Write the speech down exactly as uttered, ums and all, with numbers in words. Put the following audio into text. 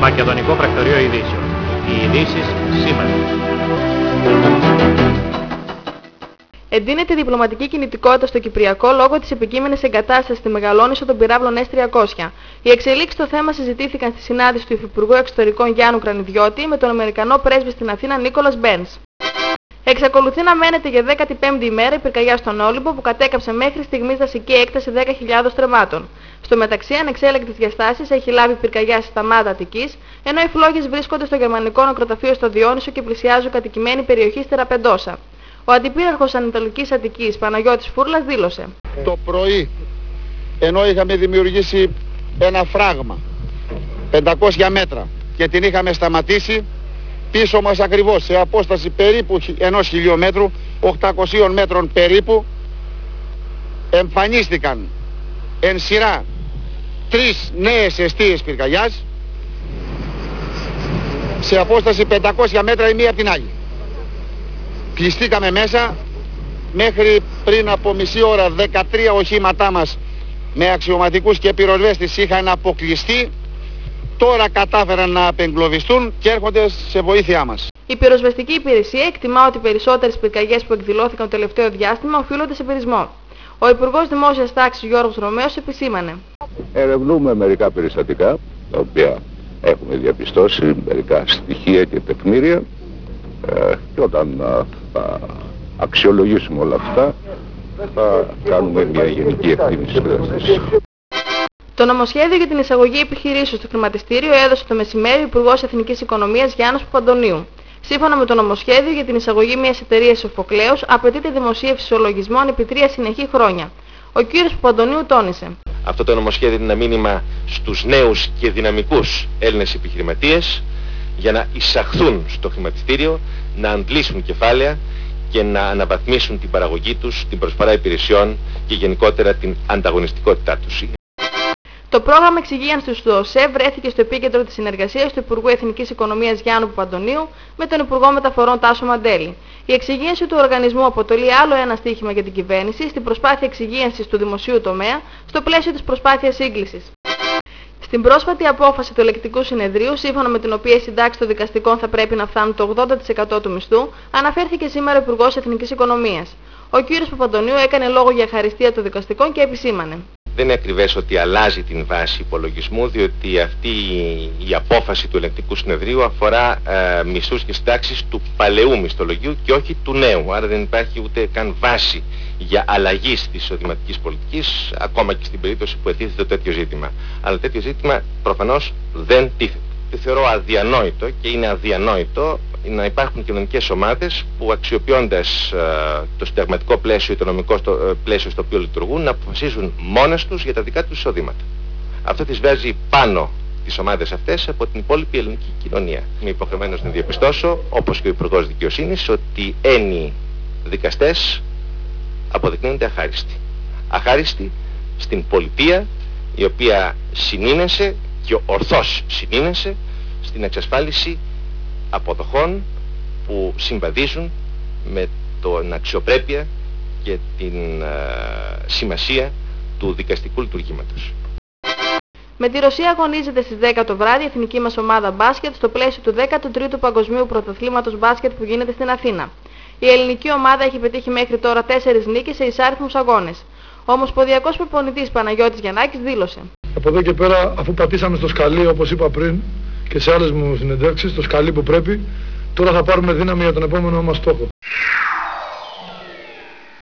Μακεδονικό Πρακτορείο Ειδήσεων. Οι ειδήσεις σήμερα. Εντείνεται η διπλωματική κινητικότητα στο Κυπριακό λόγω της επικείμενης εγκατάστασης στη Μεγαλόνισσο των πυράβλων ες τριακόσια. Οι εξελίξεις στο θέμα συζητήθηκαν στη συνάντηση του Υφυπουργού Εξωτερικών Γιάννου Κρανιδιώτη με τον Αμερικανό πρέσβη στην Αθήνα Νίκολας Μπέρνς. Εξακολουθεί να μένεται για δέκατη πέμπτη ημέρα η πυρκαγιά στον Όλυμπο που κατέκαψε μέχρι στιγμής δασική έκταση δέκα χιλιάδων στρεμμάτων. Στο μεταξύ, ανεξέλεγκτης διαστάσεις έχει λάβει η πυρκαγιά στη Σταμάτα Αττικής, ενώ οι φλόγες βρίσκονται στο γερμανικό νεκροταφείο στο Διόνυσο και πλησιάζουν κατοικημένη περιοχή Στεραπεντόσα. Ο Αντιπύραρχος Ανατολικής Αττικής Παναγιώτης Φούρλας δήλωσε: Το πρωί, ενώ είχαμε δημιουργήσει ένα φράγμα πεντακόσια μέτρα και την είχαμε σταματήσει, πίσω μας ακριβώς σε απόσταση περίπου ενός χιλιόμετρου, οκτακοσίων μέτρων περίπου, εμφανίστηκαν εν σειρά τρεις νέες εστίες πυρκαγιάς σε απόσταση πεντακόσια μέτρα η μία από την άλλη. Κλειστήκαμε μέσα, μέχρι πριν από μισή ώρα δεκατρία οχήματά μας με αξιωματικούς και πυροσβέστες είχαν αποκλειστεί. Τώρα κατάφεραν να απεγκλωβιστούν και έρχονται σε βοήθειά μας. Η πυροσβεστική υπηρεσία εκτιμά ότι οι περισσότερες πυρκαγιές που εκδηλώθηκαν το τελευταίο διάστημα οφείλονται σε πυρισμό. Ο Υπουργός Δημόσιας Τάξης Γιώργος Ρωμαίος επισήμανε: Ερευνούμε μερικά περιστατικά, τα οποία έχουμε διαπιστώσει, μερικά στοιχεία και τεκμήρια, ε, και όταν α, θα αξιολογήσουμε όλα αυτά, θα κάνουμε μια γενική εκτίμηση. Το νομοσχέδιο για την εισαγωγή επιχειρήσεων στο χρηματιστήριο έδωσε το μεσημέρι ο Υπουργός Εθνικής Οικονομίας Γιάννος Παπαντονίου. Σύμφωνα με το νομοσχέδιο για την εισαγωγή μιας εταιρείας Σοφοκλέους, απαιτείται δημοσίευση ολογισμών επί τρία συνεχή χρόνια. Ο κ. Παπαντονίου τόνισε: Αυτό το νομοσχέδιο είναι ένα μήνυμα στους νέους και δυναμικούς Έλληνες επιχειρηματίες για να εισαχθούν στο χρηματιστήριο, να αντλήσουν κεφάλαια και να αναβαθμίσουν την παραγωγή τους, την προσφορά υπηρεσιών και γενικότερα την ανταγωνιστικότητά τους. Το πρόγραμμα εξυγίανσης του ΟΣΕ βρέθηκε στο επίκεντρο της συνεργασίας του Υπουργού Εθνικής Οικονομίας Γιάννου Παπαντονίου με τον Υπουργό Μεταφορών Τάσο Μαντέλη. Η εξυγίανση του οργανισμού αποτελεί άλλο ένα στίχημα για την κυβέρνηση στην προσπάθεια εξυγίανσης του δημοσίου τομέα στο πλαίσιο της προσπάθειας σύγκλησης. Στην πρόσφατη απόφαση του Ελεκτικού Συνεδρίου, σύμφωνα με την οποία οι συντάξεις των δικαστικών θα πρέπει να φτάνουν το ογδόντα τοις εκατό του μισθού, αναφέρθηκε σήμερα ο Υπουργός Εθνικής Οικονομίας. Ο κ. Παπαντονίου έκανε λόγο για ευχαριστία των δικαστικών και επισήμανε: Δεν είναι ακριβές ότι αλλάζει την βάση υπολογισμού, διότι αυτή η απόφαση του Ελεκτικού Συνεδρίου αφορά ε, μισθούς και συντάξεις του παλαιού μισθολογίου και όχι του νέου. Άρα δεν υπάρχει ούτε καν βάση για αλλαγή της εισοδηματικής πολιτικής, ακόμα και στην περίπτωση που ετίθεται τέτοιο ζήτημα. Αλλά τέτοιο ζήτημα προφανώς δεν τίθεται. Το θεωρώ αδιανόητο και είναι αδιανόητο να υπάρχουν κοινωνικές ομάδες που αξιοποιώντας uh, το συνταγματικό πλαίσιο ή το νομικό στο, uh, πλαίσιο στο οποίο λειτουργούν να αποφασίζουν μόνες τους για τα δικά τους εισοδήματα. Αυτό τις βάζει πάνω τις ομάδες αυτές από την υπόλοιπη ελληνική κοινωνία. Είμαι υποχρεωμένος να διαπιστώσω, όπως και ο Υπουργός Δικαιοσύνης, ότι έννοιοι δικαστές αποδεικνύονται αχάριστοι. Αχάριστοι στην πολιτεία, η οποία συνήνεσε και ορθώς συνήνεσε στην εξασφάλιση αποδοχών που συμβαδίζουν με την αξιοπρέπεια και την uh, σημασία του δικαστικού λειτουργήματος. Με τη Ρωσία αγωνίζεται στις δέκα το βράδυ η εθνική μας ομάδα μπάσκετ στο πλαίσιο του δέκατου τρίτου Παγκοσμίου Πρωταθλήματος Μπάσκετ που γίνεται στην Αθήνα. Η ελληνική ομάδα έχει πετύχει μέχρι τώρα τέσσερις νίκες σε εισάριθμους αγώνες. Ο ομοσπονδιακός προπονητής Παναγιώτης Γιαννάκης δήλωσε: Από εδώ και πέρα, αφού πατήσαμε στο σκαλί, όπως είπα πριν και σε άλλες μου συνεντεύξεις, το σκαλί που πρέπει, τώρα θα πάρουμε δύναμη για τον επόμενο μας στόχο.